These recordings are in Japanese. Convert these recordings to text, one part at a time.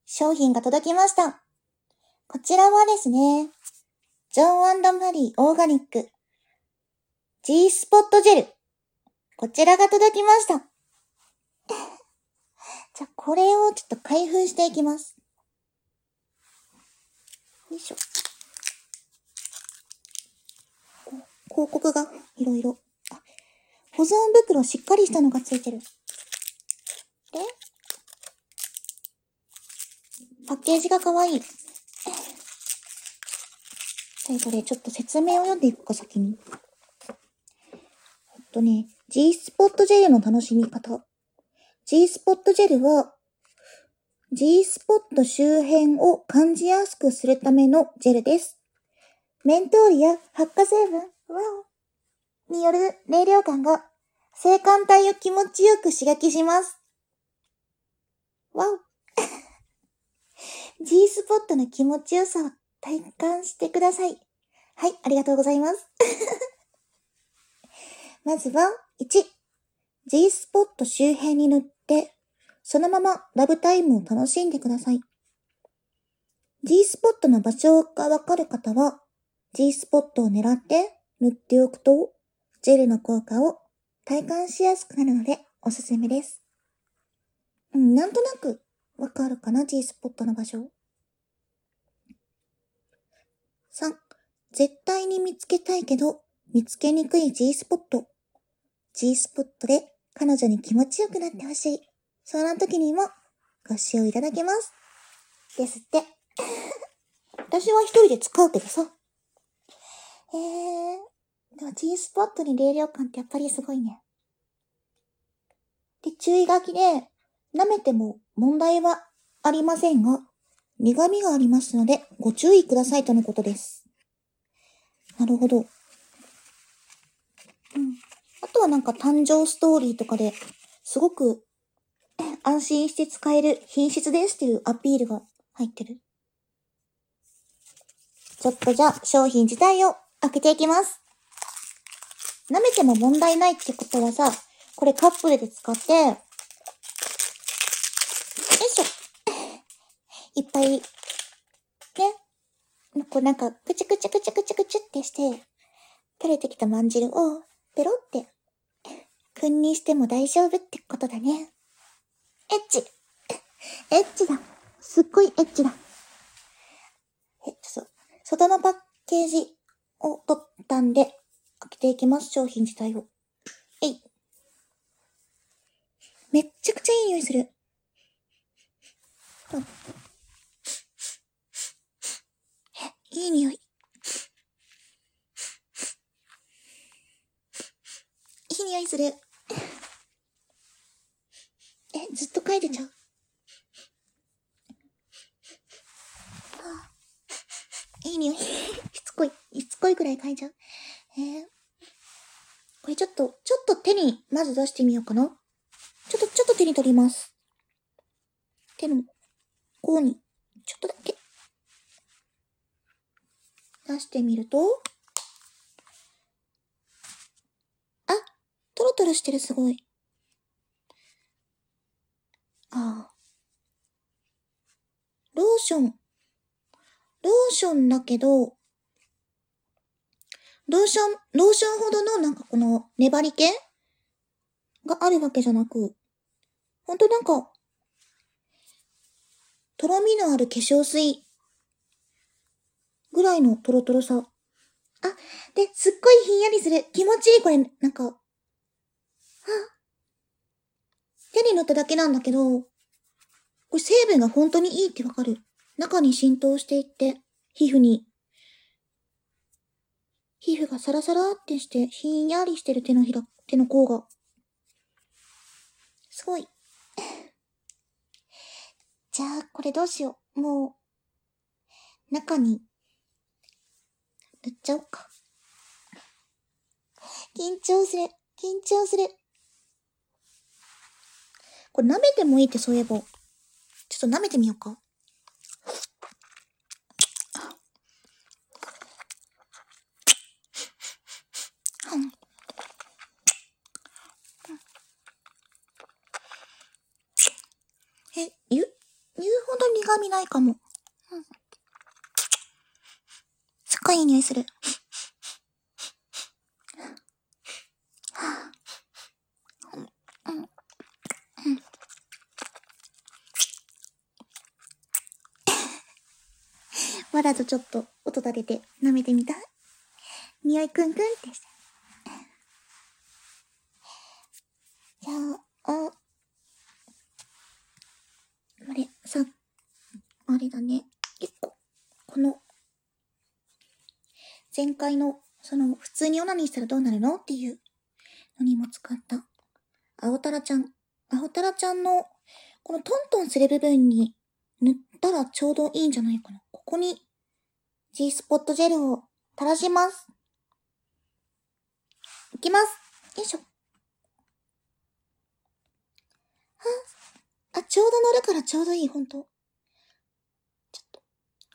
商品が届きました。こちらはですね、ジョン&マリーオーガニック G スポットジェル。こちらが届きました。じゃあこれをちょっと開封していきます。よいしょ。広告がいろいろ。保存袋しっかりしたのがついてる。で、パッケージがかわいい。これちょっと説明を読んでいくか先に。G スポットジェルの楽しみ方。G スポットジェルは G スポット周辺を感じやすくするためのジェルです。メントールや発火成分による冷涼感が性感帯を気持ちよく刺激します。わおG スポットの気持ちよさを体感してください。はい、ありがとうございます。まずは、1、G スポット周辺に塗って、そのままラブタイムを楽しんでください。G スポットの場所がわかる方は、G スポットを狙って塗っておくと、ジェルの効果を体感しやすくなるのでおすすめです。なんとなくわかるかな G スポットの場所。3、絶対に見つけたいけど、見つけにくい G スポット。G スポットで彼女に気持ちよくなってほしい。そんな時にもご使用いただけます。ですって。私は一人で使うけどさ。でも G スポットに冷涼感ってやっぱりすごいね。で、注意書きで、舐めても問題はありませんが、苦味がありますのでご注意くださいとのことです。なるほど。あとは誕生ストーリーとかですごく安心して使える品質ですっていうアピールが入ってる。ちょっとじゃあ商品自体を開けていきます。舐めても問題ないってことはさ、これカップルで使って、よいしょ。いっぱい、ね。こうくちゅくちゅくちゅくちゅくちゅってして、垂れてきたまんじるを、ペロって、君にしても大丈夫ってことだね。エッチ。エッチだ。すっごいエッチだ。外のパッケージを取ったんで、開けていきます、商品自体を。めっちゃくちゃいい匂いする。いい匂い。いい匂いする。ずっと嗅いでちゃう。いい匂い。しつこいくらい嗅いじゃう。これちょっと手にまず出してみようかな。ちょっと手に取ります。手の甲に、ちょっとだけ。出してみると、トロトロしてる、すごい。ローションだけど、ローションほどのこの粘り気があるわけじゃなく、ほんととろみのある化粧水ぐらいのトロトロさ。で、すっごいひんやりする。気持ちいい、これ、手に塗っただけなんだけど、これ成分が本当にいいってわかる。中に浸透していって、皮膚がサラサラってして、ひんやりしてる手の甲が。すごい。じゃあ、これどうしよう。もう、中に、塗っちゃおうか。緊張する。これ舐めてもいいってそういえば。ちょっと舐めてみようか。言うほど苦味ないかも。すっごいいい匂いする。わざとちょっと音立てて舐めてみた。匂いくんくんってして。じゃあ、あれ、あれだね。結構、この、前回の、普通にオナニーしたらどうなるのっていうのにも使った、青タラちゃん。青タラちゃんの、このトントンする部分に塗ったらちょうどいいんじゃないかな。ここに、G スポットジェルを垂らします。いきます。よいしょ。ちょうど乗るからちょうどいい、ほんと。ちょっと。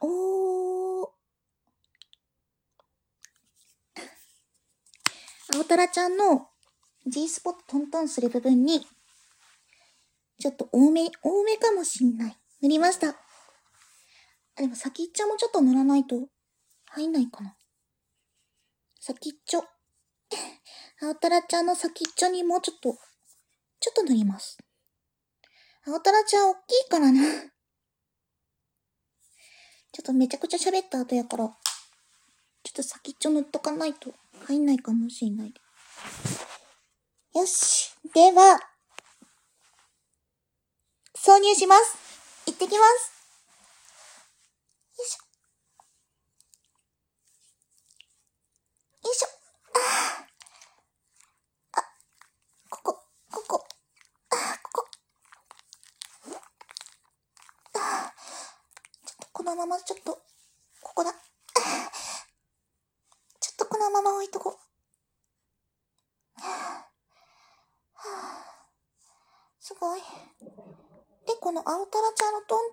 青タラちゃんの G スポットトントンする部分に、ちょっと多めかもしんない。塗りました。でも先っちょもちょっと塗らないと入んないかな。先っちょ。青タラちゃんの先っちょにもちょっと塗ります。青タラちゃん大きいからな。ちょっとめちゃくちゃ喋った後やから、ちょっと先っちょ塗っとかないと入んないかもしんない。よし。では、挿入します。行ってきます。よいしょ。よいしょ。ここ。このままちょっと、ここだ。ちょっとこのまま置いとこう。すごい。で、この青タラちゃんのトン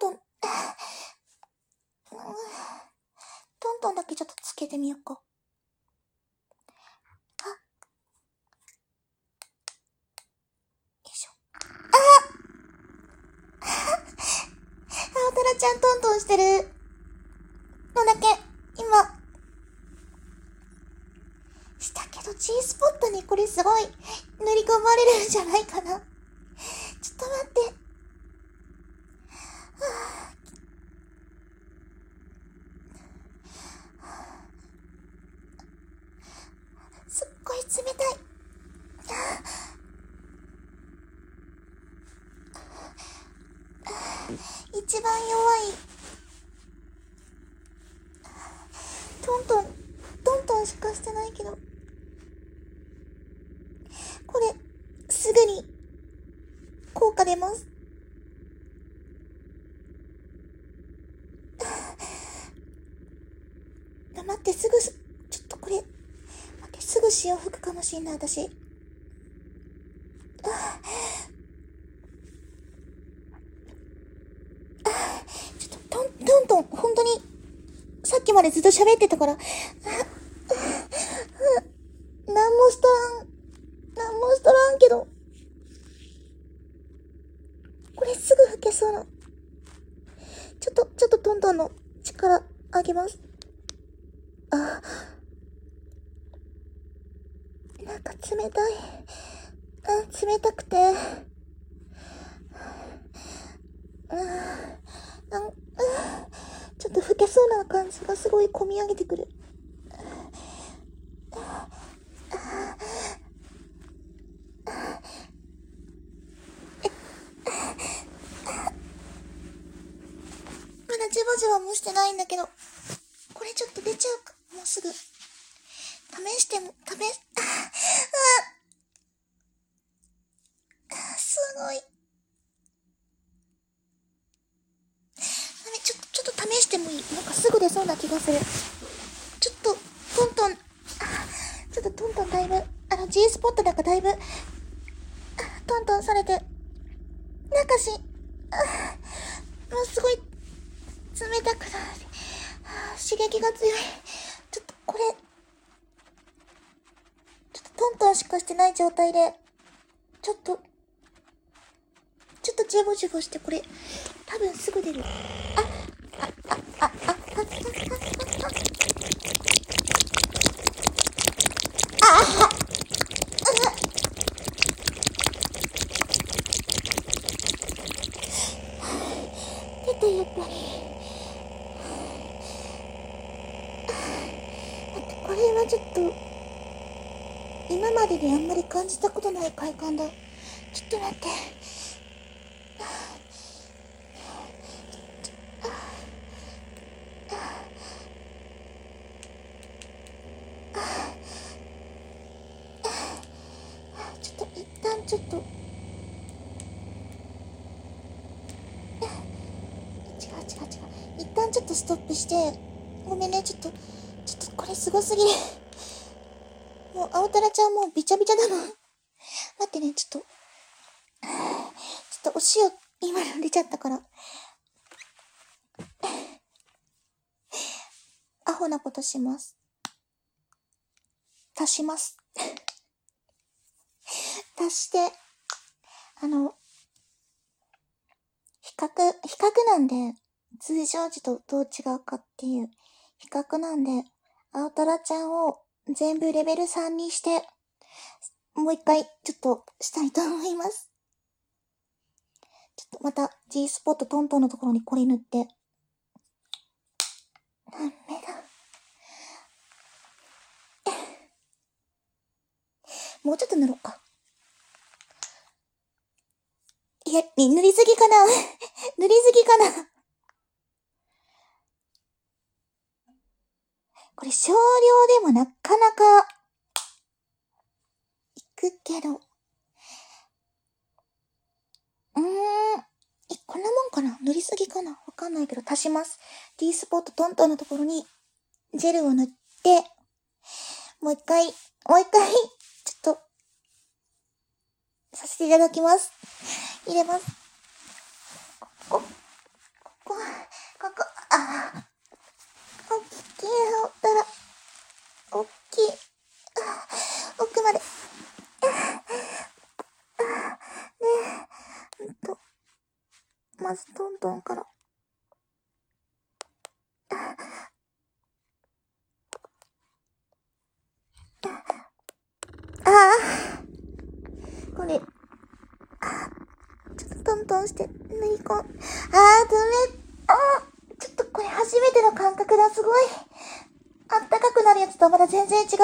トンだけちょっとつけてみようか。よいしょ。青タラちゃんトントンしてるのだけ、今、したけど G スポットにこれすごい塗り込まれるんじゃないかな。ちょっと待って。すっごい冷たい。一番弱い。トントンしかしてないけど。これ、すぐに、効果出ます。待って、ちょっとこれ、すぐ潮吹くかもしんない、私。ちょっとトントン、本当に、さっきまでずっと喋ってたから、なんもしとらんけど、これすぐ吹けそうな。ちょっとトントンの力あげます。なんか冷たい。冷たくて。ちょっと吹けそうな感じがすごい込み上げてくる。まだジバジバもしてないんだけど、これちょっと出ちゃうか。もうすぐ。すごい。ちょっと試してもいい？なんかすぐ出そうな気がする。ちょっと、トントンだいぶ、G スポットなんかだいぶ、トントンされて、なんかもうすごい、冷たくなる。刺激が強い。ちょっとこれ、トントンしかしてない状態で、ちょっと、 ちょっとジェボジェボして、これ、多分すぐ出る。出た、やっぱり。待って、これはちょっと、今までにあんまり感じたことない快感だ。ちょっと待って。一旦ちょっと、違う。一旦ちょっとストップして、ごめんね、ちょっとこれすごすぎる。もう、青タラちゃんもうびちゃびちゃだもん。待ってね、ちょっとお塩、今の出ちゃったから。アホなことします。足します。足して、比較なんで、通常時とどう違うかっていう比較なんで、青タラちゃんを全部レベル3にして、もう一回ちょっとしたいと思います。ちょっとまた G スポットトントンのところにこれ塗って。ダメだ。もうちょっと塗ろうか。いや、塗りすぎかな塗りすぎかなこれ少量でもなかなかいくけど。こんなもんかな、塗りすぎかな、わかんないけど足します。D スポットトントンのところにジェルを塗って、もう一回、ちょっと、させていただきます。入れます。ここ、おっきい青タラ。おっきい。奥まで。まずトントンから。これ。ちょっとトントンして、塗り込ん。ちょっとこれ初めての感覚だ、すごい。あったかくなるやつとまだ全然違う。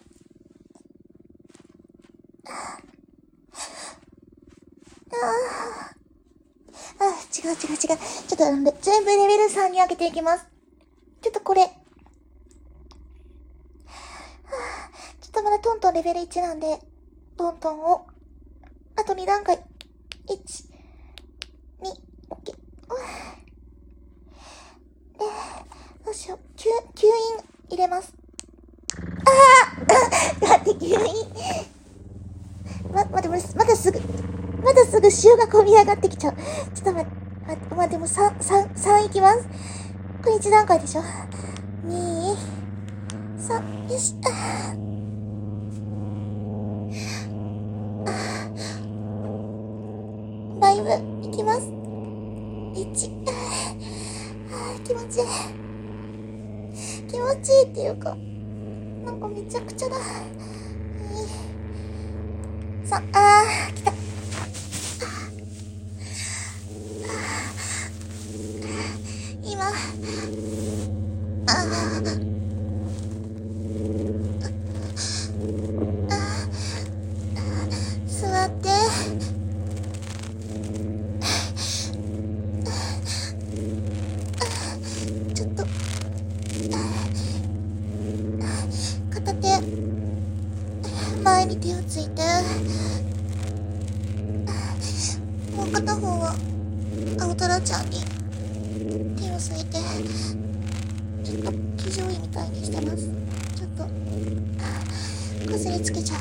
違う。ちょっと全部レベル3に上げていきます。ちょっとこれ。ちょっとまだトントンレベル1なんで、トントンを、あと2段階。1、2、OK。で、どうしよう。吸引入れます。待って、吸引。まだすぐ塩が込み上がってきちゃう。ちょっと待って、でも3いきます。これ1段階でしょ。2、3、よし。ライブ、いきます。1、気持ちいいっていうか、なんかめちゃくちゃだ。2、3、来た。今、座って。ちょっと、片手、前に手をついて。もう片方は、青タラちゃんに手を添えて、ちょっと騎乗位みたいにしてます。ちょっとこすりつけちゃう。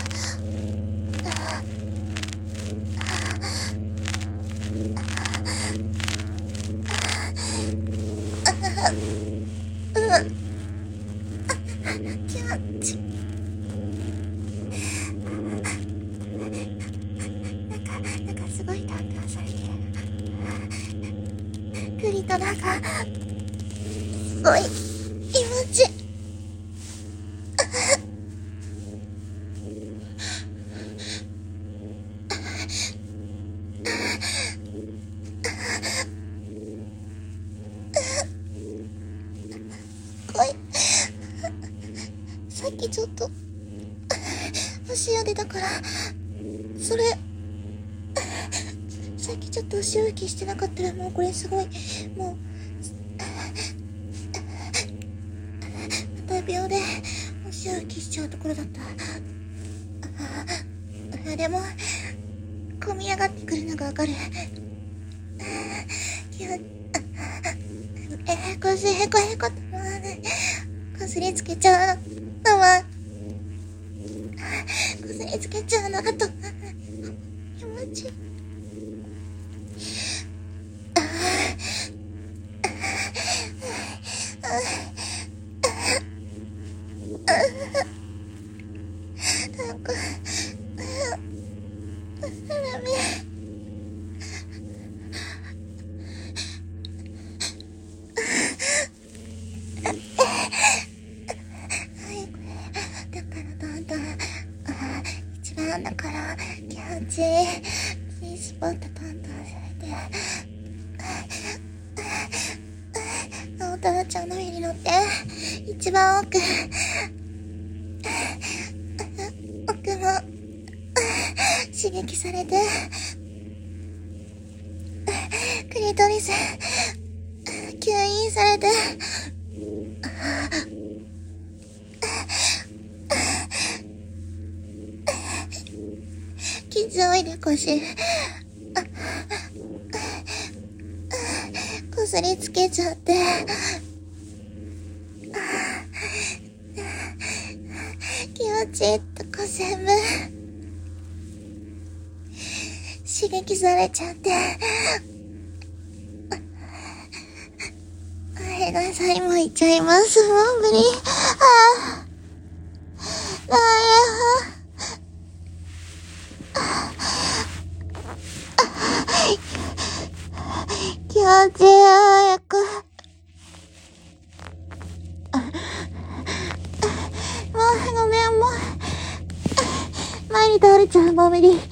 気持ちなんかすごい担当されてる。 クリトラが、すごい、気持ちいい。さっきちょっと足や出たから、それさっきちょっと足歩きしてなかったら、もうこれすごい、もうまた秒で足歩きしちゃうところだった。でも込み上がってくるのがわかる。こすりつけちゃうのは、こすりつけちゃうのがと気持ちいい。なんかダメ。だから気持ちいい。G スポットトントンされて、おたらちゃんの上に乗って一番奥も刺激されて、クリトリス吸引されて、傷いでこすりつけちゃって、気持ちいいとこ全部刺激されちゃって、が最後いっちゃいます。もう無理。気持ちいい。早く。もうごめん、もう前に倒れちゃう。もう無理。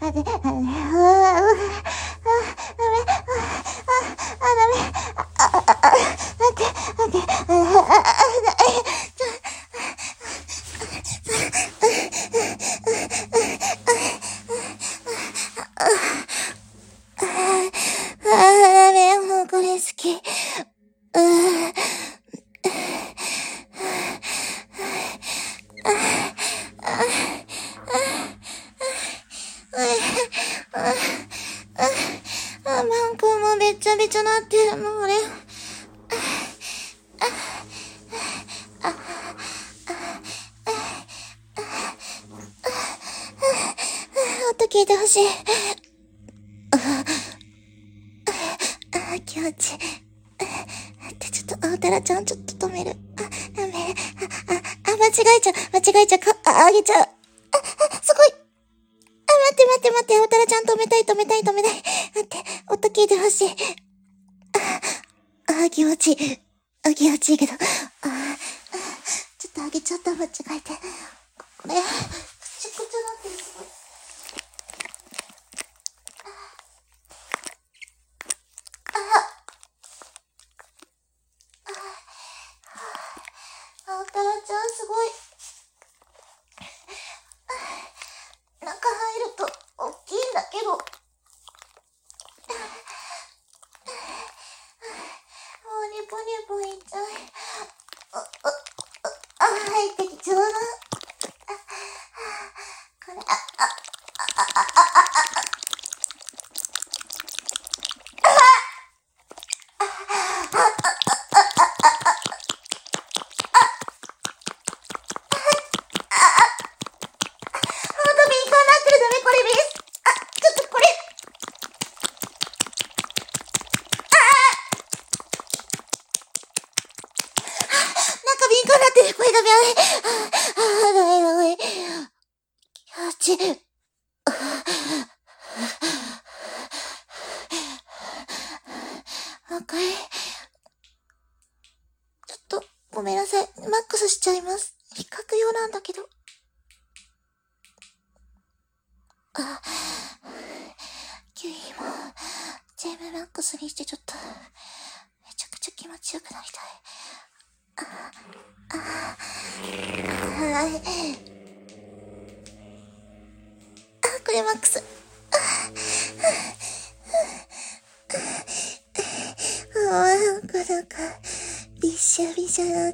もうこれ好き。マンコもべちゃべちゃなってるの、俺。音聞いてほしい。気持ちいい。ちょっと、あたらちゃんちょっと止める。間違えちゃう。あげちゃう。すごい。待って、おたらちゃん止めたい。待って、音聞いてほしい。気持ちいいけど。ちょっとあげちゃった、間違えて。これ、くちゃくちゃなってる、すごい。おたらちゃんすごい。中入ると大きいんだけど。もうニポニポいっちゃう。入ってきちゃうな。これ、声がダメ。気持ちいい。赤い。ちょっと、ごめんなさい。マックスしちゃいます。比較用なんだけど。キウイも、全部マックスにしてちょっと、めちゃくちゃ気持ちよくなりたい。これマックス。なんか、びしゃびしゃなって。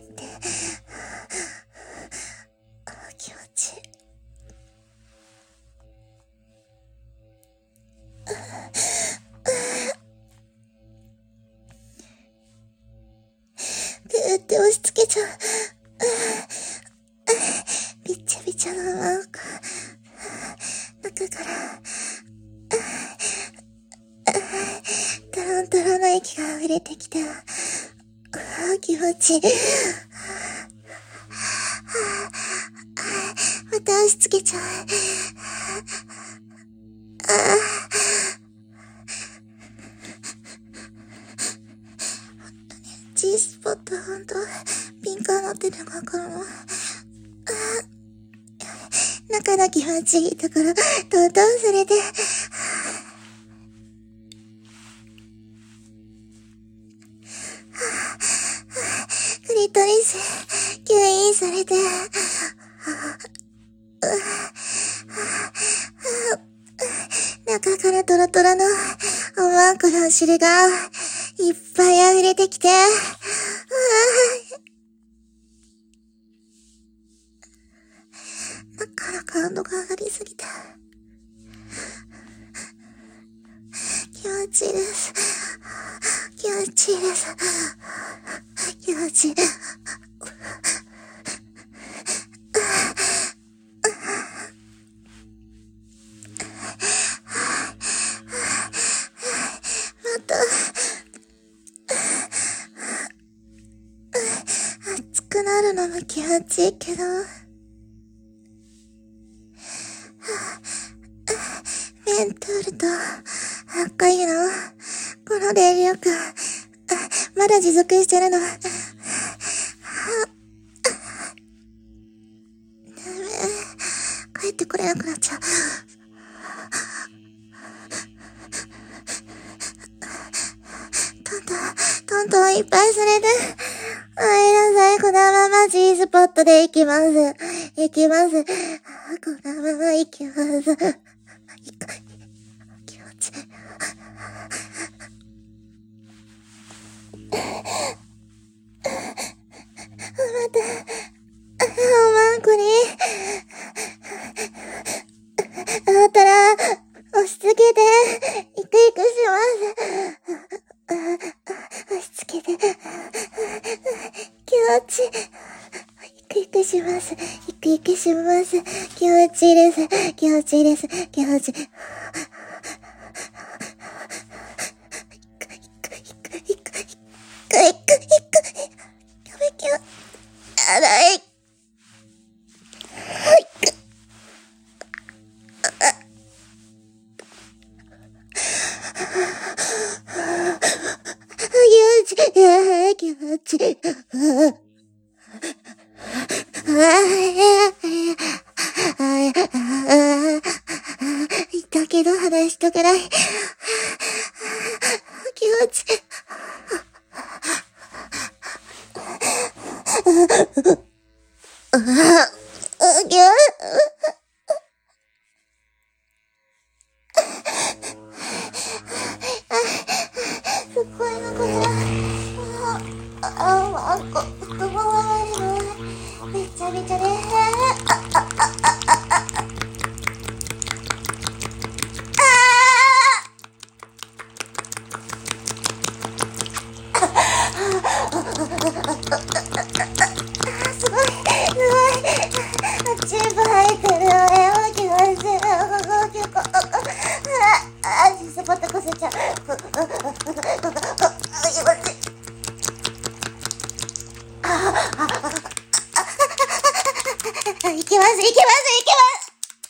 気持ちいい。ぐーって押し付けちゃう。びちゃびちゃななんか中からタランタラな液が溢れてきて、気持ちいい。また押し付けちゃう。G スポットほんと敏感になってるのがわかるの。中の気持ちいいところ、とうとうそれで、クリトリス、吸引されて、中からトロトロのおまんこのお汁がいっぱい溢れてきて、中の感度が上がりすぎた。気持ちいいです。気持ちいいです。気持ちいい。また、熱くなるのも気持ちいいけど、メントールと赤いの、この電力、まだ持続してるの。帰ってこれなくなっちゃう。 トントンいっぱいされて。ごめんなさい。このまま G スポットで行きます。行きます。このまま行きます。気持ち。また、マンコに、あったら、押し付けて、イクイクします。押し付けて、気持ち、イクイクします。イクイクします。気持ちいいです。気持ちいいです。気持ちいい。気持ちいい。だけど話しとけない。気持ちいい。すごいな、これは。太もも周りのめちゃめちゃね。すごい、すごい。チューブ入ってるよね。気持ちいい。G スポットこせちゃう。気持ちいい。いきます、いきます、いきます。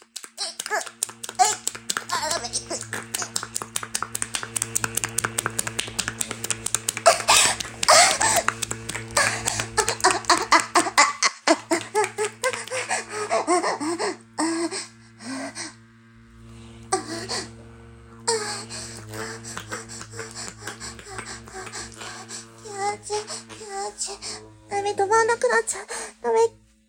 ダメ、止まんなくなっちゃう。ダメ。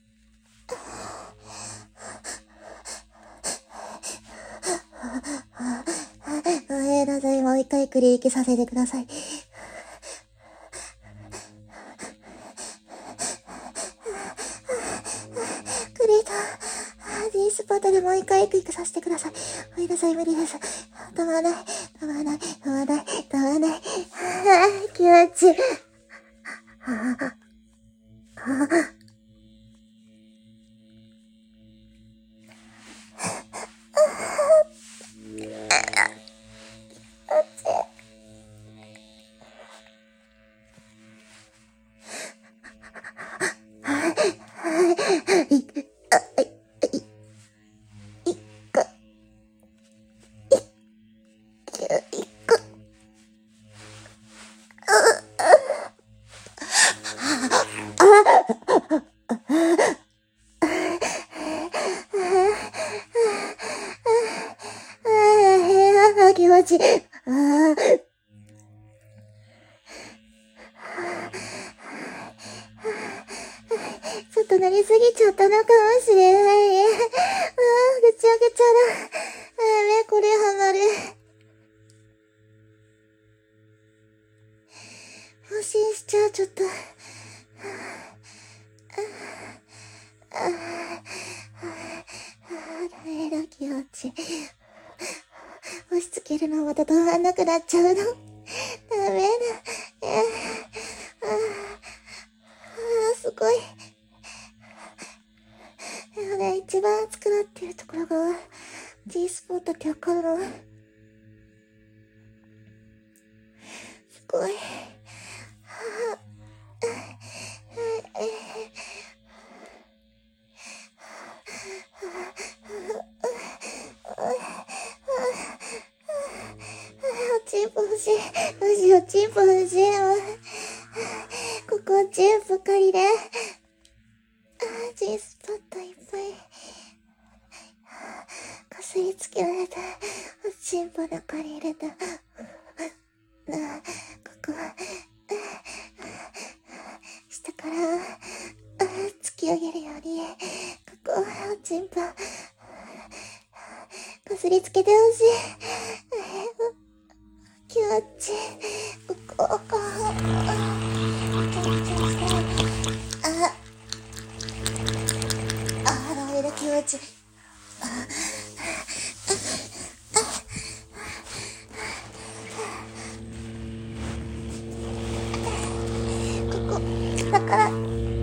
ごめんなさい、もう一回繰り返させてください。G スポットでもう一回クリックさせてください。ごめんなさい、無理です。止まらない、止まらない、止まらない、止まらない。気持ちいい。気持ちいい。ちょっとなりすぎちゃったのかもしれない。ぐちゃぐちゃだ。これハマる。安心しちゃう、ちょっと。ダメだ、気持ちいい。押し付けるのまた止まんなくなっちゃうの。ダメだ。すごい。でもね、一番熱くなってるところが G スポットってわかるの。すごい。チンポ欲しい。どうしよう、チンポ欲しい。ここチンポ借りで。G スポットいっぱい。かすりつけられた。チンポで借りれた。ここ。 すりつけてほしい。気持ちいい。ここ、ダメだ、気持ちいい。ここ、だから、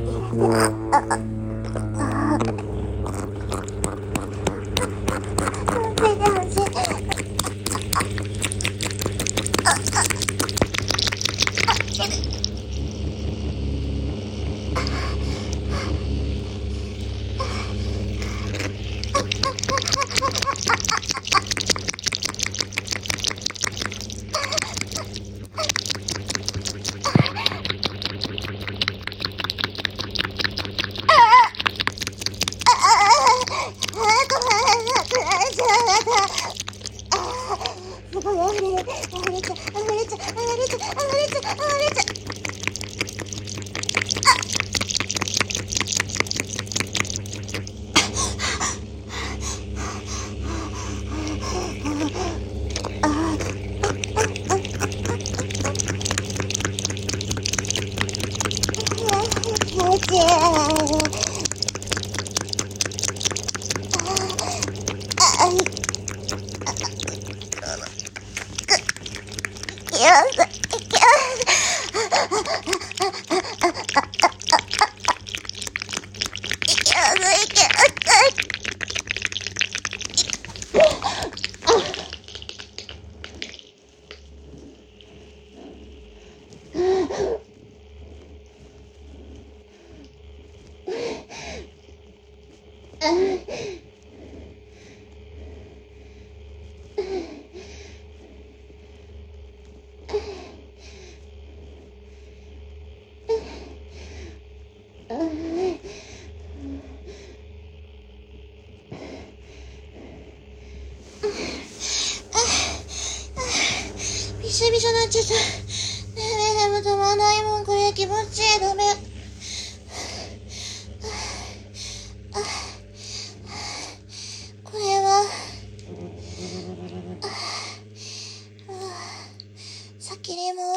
びしょびしょになっちゃった。でも止まないもん、これ気持ちいい、ダメ。これは、先にも、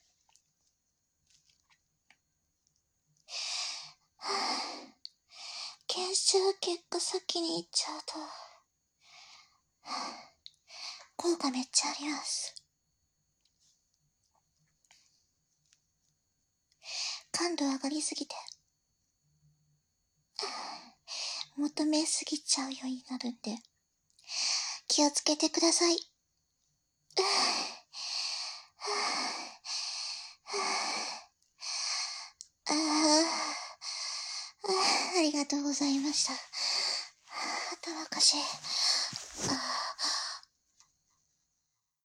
検証結果先に行っちゃうと、効果めっちゃあります。感度上がりすぎて、求めすぎちゃうようになるんで、気をつけてください。ありがとうございました。頭おかしい。